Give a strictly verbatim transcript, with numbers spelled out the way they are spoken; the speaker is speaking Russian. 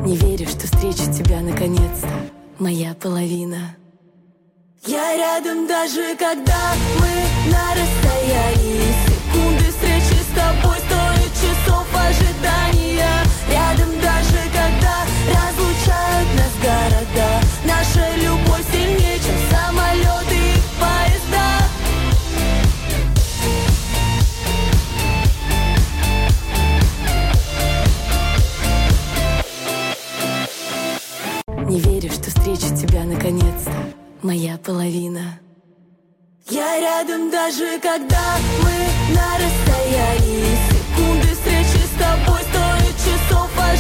Не верю, что встречу тебя наконец-то, моя половина. Я рядом даже когда мы на расстоянии. Секунды встречи с тобой стоят часов ожидания. Рядом даже когда разлучают нас города. Наша любовь сильнее, чем самолеты и поезда. Не верю, что встречу тебя наконец-то, моя половина. Я рядом даже когда мы на расстоянии. Секунды встречи с тобой